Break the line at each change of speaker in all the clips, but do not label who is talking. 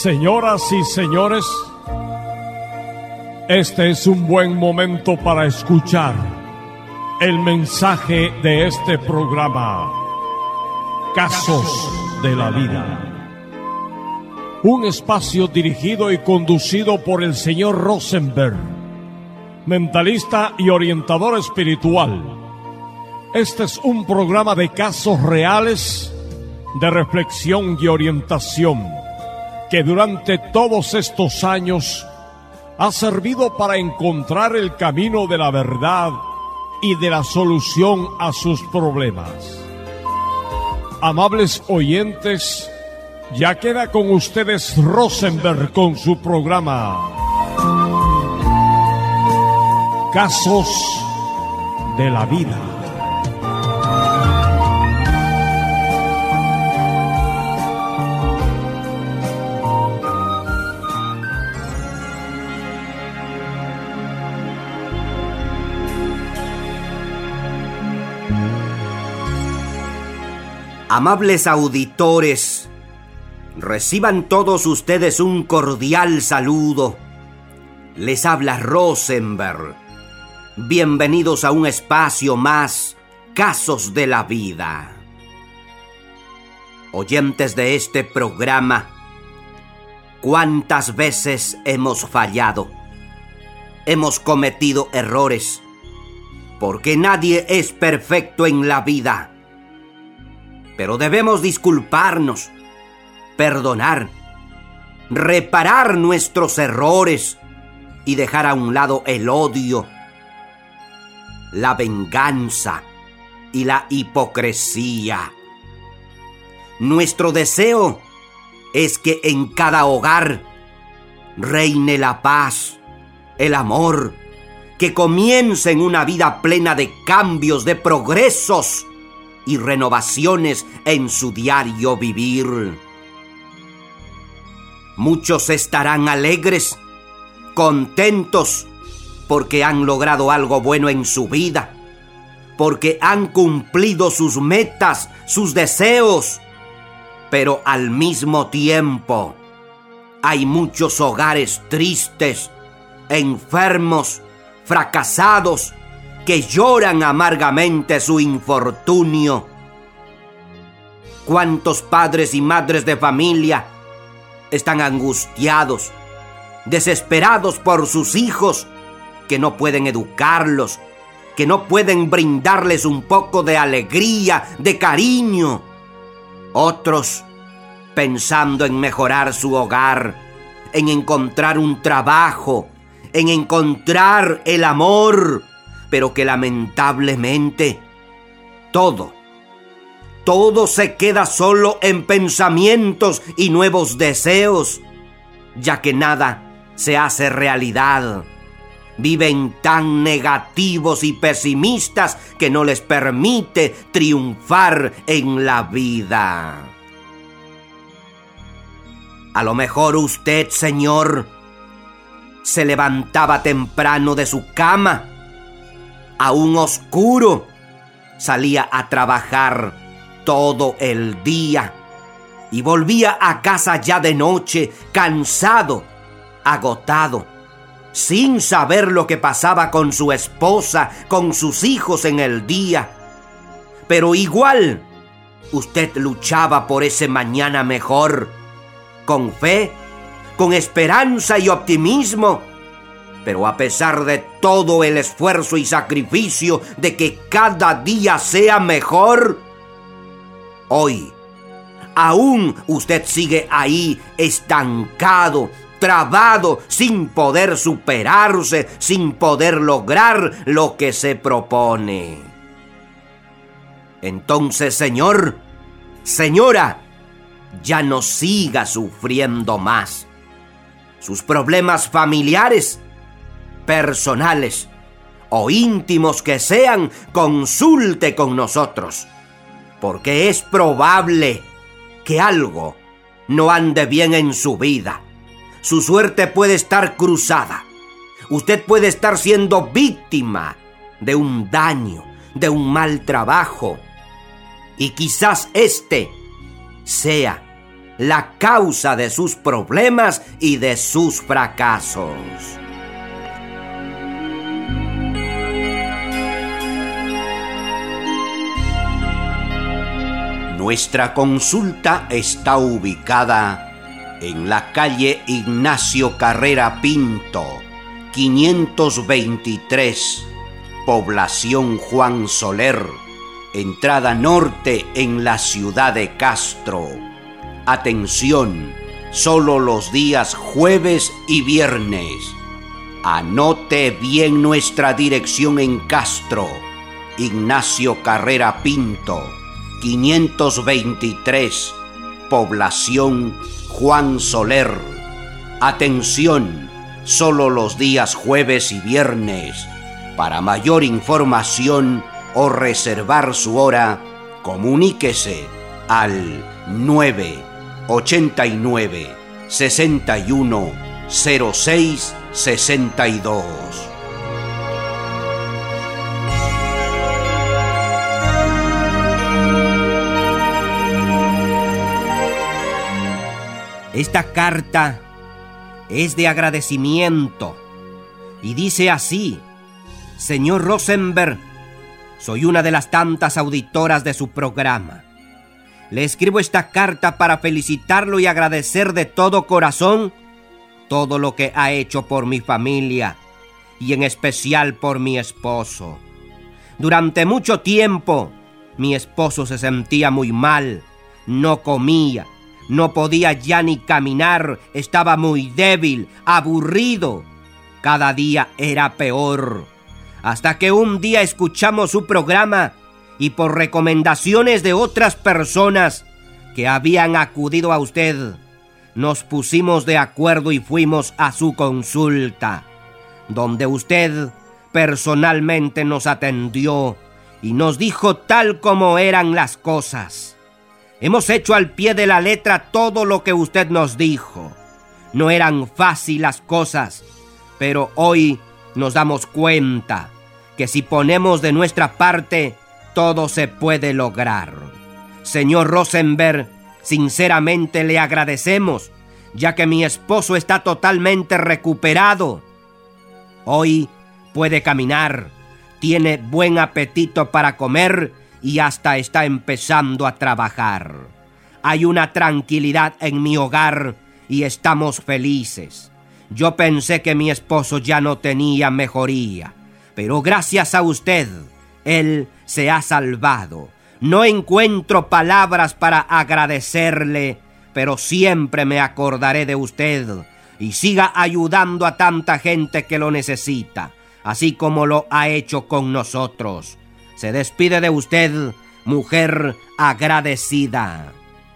Señoras y señores, este es un buen momento para escuchar el mensaje de este programa, Casos de la Vida. Un espacio dirigido y conducido por el señor Rosenberg, mentalista y orientador espiritual. Este es un programa de casos reales, de reflexión y orientación, que durante todos estos años ha servido para encontrar el camino de la verdad y de la solución a sus problemas. Amables oyentes, ya queda con ustedes Rosenberg con su programa Casos de la Vida.
Amables auditores, reciban todos ustedes un cordial saludo. Les habla Rosenberg. Bienvenidos a un espacio más, Casos de la Vida. Oyentes de este programa, ¿cuántas veces hemos fallado? Hemos cometido errores, porque nadie es perfecto en la vida. Pero debemos disculparnos, perdonar, reparar nuestros errores y dejar a un lado el odio, la venganza y la hipocresía. Nuestro deseo es que en cada hogar reine la paz, el amor, que comiencen una vida plena de cambios, de progresos y renovaciones en su diario vivir. Muchos estarán alegres, contentos, porque han logrado algo bueno en su vida, porque han cumplido sus metas, sus deseos. Pero al mismo tiempo, hay muchos hogares tristes, enfermos, fracasados, que lloran amargamente su infortunio. ¿Cuántos padres y madres de familia están angustiados, desesperados por sus hijos, que no pueden educarlos, que no pueden brindarles un poco de alegría, de cariño? Otros pensando en mejorar su hogar, en encontrar un trabajo, en encontrar el amor, pero que lamentablemente todo se queda solo en pensamientos y nuevos deseos, ya que nada se hace realidad. Viven tan negativos y pesimistas que no les permite triunfar en la vida. A lo mejor usted, señor, se levantaba temprano de su cama, aún oscuro, salía a trabajar todo el día y volvía a casa ya de noche, cansado, agotado, sin saber lo que pasaba con su esposa, con sus hijos en el día. Pero igual, usted luchaba por ese mañana mejor, con fe, con esperanza y optimismo. Pero a pesar de todo el esfuerzo y sacrificio de que cada día sea mejor, hoy aún usted sigue ahí estancado, trabado, sin poder superarse, sin poder lograr lo que se propone. Entonces, señor, señora, ya no siga sufriendo más. Sus problemas familiares, personales o íntimos que sean, consulte con nosotros, porque es probable que algo no ande bien en su vida. Su suerte puede estar cruzada. Usted puede estar siendo víctima de un daño, de un mal trabajo, y quizás este sea la causa de sus problemas y de sus fracasos. Nuestra consulta está ubicada en la calle Ignacio Carrera Pinto, 523, población Juan Soler, entrada norte en la ciudad de Castro. Atención, solo los días jueves y viernes. Anote bien nuestra dirección en Castro, Ignacio Carrera Pinto, 523, población Juan Soler. Atención, solo los días jueves y viernes. Para mayor información o reservar su hora, comuníquese al 989 61 06 62. Esta carta es de agradecimiento y dice así: Señor Rosenberg, soy una de las tantas auditoras de su programa. Le escribo esta carta para felicitarlo y agradecer de todo corazón todo lo que ha hecho por mi familia y en especial por mi esposo. Durante mucho tiempo, mi esposo se sentía muy mal, no comía, no podía ya ni caminar, estaba muy débil, aburrido. Cada día era peor. Hasta que un día escuchamos su programa y por recomendaciones de otras personas que habían acudido a usted, nos pusimos de acuerdo y fuimos a su consulta, donde usted personalmente nos atendió y nos dijo tal como eran las cosas. Hemos hecho al pie de la letra todo lo que usted nos dijo. No eran fáciles las cosas, pero hoy nos damos cuenta que si ponemos de nuestra parte, todo se puede lograr. Señor Rosenberg, sinceramente le agradecemos, ya que mi esposo está totalmente recuperado. Hoy puede caminar, tiene buen apetito para comer y hasta está empezando a trabajar. Hay una tranquilidad en mi hogar y estamos felices. Yo pensé que mi esposo ya no tenía mejoría, pero gracias a usted, él se ha salvado. No encuentro palabras para agradecerle, pero siempre me acordaré de usted y siga ayudando a tanta gente que lo necesita, así como lo ha hecho con nosotros. Se despide de usted, mujer agradecida.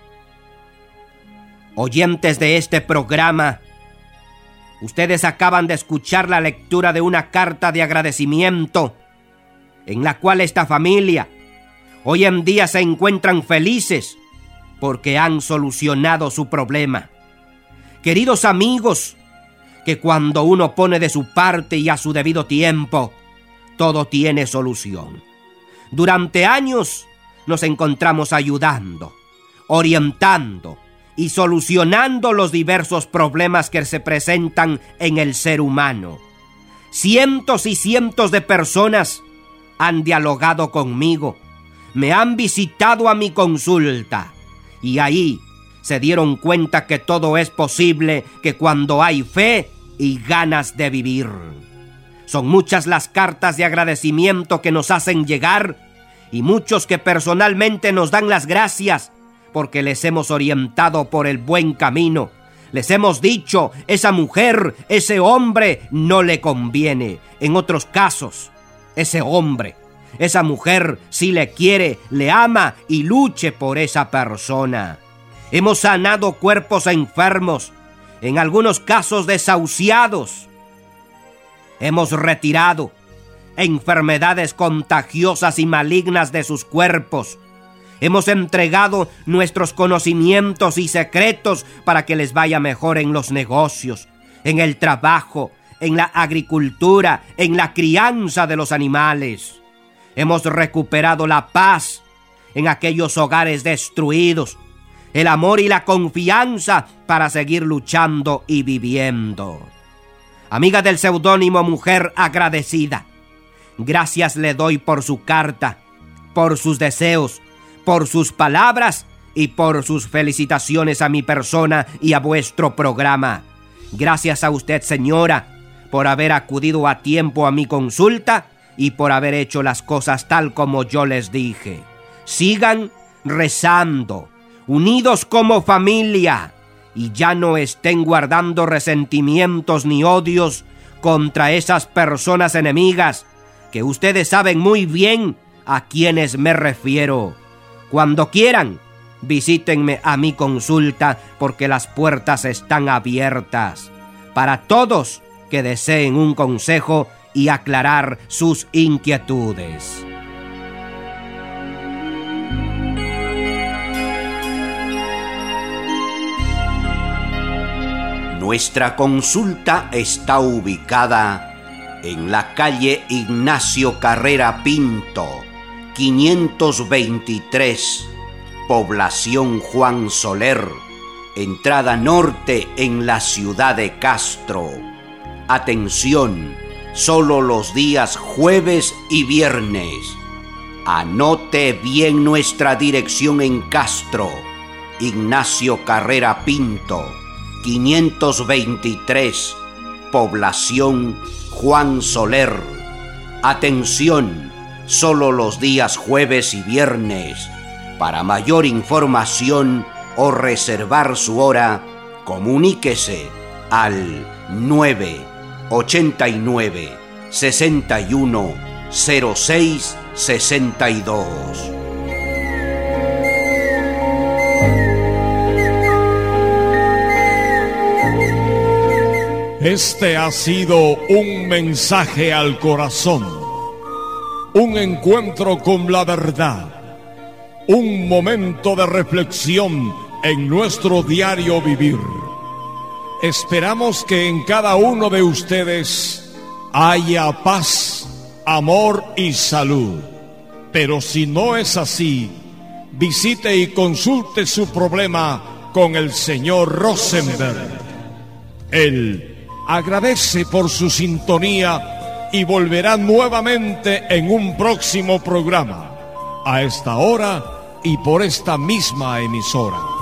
Oyentes de este programa, ustedes acaban de escuchar la lectura de una carta de agradecimiento en la cual esta familia hoy en día se encuentran felices porque han solucionado su problema. Queridos amigos, que cuando uno pone de su parte y a su debido tiempo, todo tiene solución. Durante años nos encontramos ayudando, orientando y solucionando los diversos problemas que se presentan en el ser humano. Cientos y cientos de personas han dialogado conmigo, me han visitado a mi consulta y ahí se dieron cuenta que todo es posible, que cuando hay fe y ganas de vivir. Son muchas las cartas de agradecimiento que nos hacen llegar y muchos que personalmente nos dan las gracias porque les hemos orientado por el buen camino. Les hemos dicho, esa mujer, ese hombre no le conviene. En otros casos, ese hombre, esa mujer sí le quiere, le ama y luche por esa persona. Hemos sanado cuerpos enfermos, en algunos casos desahuciados. Hemos retirado enfermedades contagiosas y malignas de sus cuerpos. Hemos entregado nuestros conocimientos y secretos para que les vaya mejor en los negocios, en el trabajo, en la agricultura, en la crianza de los animales. Hemos recuperado la paz en aquellos hogares destruidos. el amor y la confianza para seguir luchando y viviendo. Amiga del seudónimo Mujer Agradecida, gracias le doy por su carta, por sus deseos, por sus palabras y por sus felicitaciones a mi persona y a vuestro programa. Gracias a usted, señora, por haber acudido a tiempo a mi consulta y por haber hecho las cosas tal como yo les dije. Sigan rezando, unidos como familia, y ya no estén guardando resentimientos ni odios contra esas personas enemigas, que ustedes saben muy bien a quienes me refiero. Cuando quieran, visítenme a mi consulta, porque las puertas están abiertas para todos que deseen un consejo y aclarar sus inquietudes. Nuestra consulta está ubicada en la calle Ignacio Carrera Pinto, 523, población Juan Soler, entrada norte en la ciudad de Castro. Atención, solo los días jueves y viernes. Anote bien nuestra dirección en Castro, Ignacio Carrera Pinto, 523, población Juan Soler. Atención, solo los días jueves y viernes. Para mayor información o reservar su hora, comuníquese al 989 61 06 62.
Este ha sido un mensaje al corazón, un encuentro con la verdad, un momento de reflexión en nuestro diario vivir. Esperamos que en cada uno de ustedes haya paz, amor y salud. Pero si no es así, visite y consulte su problema con el señor Rosenberg. Él agradece por su sintonía y volverá nuevamente en un próximo programa, a esta hora y por esta misma emisora.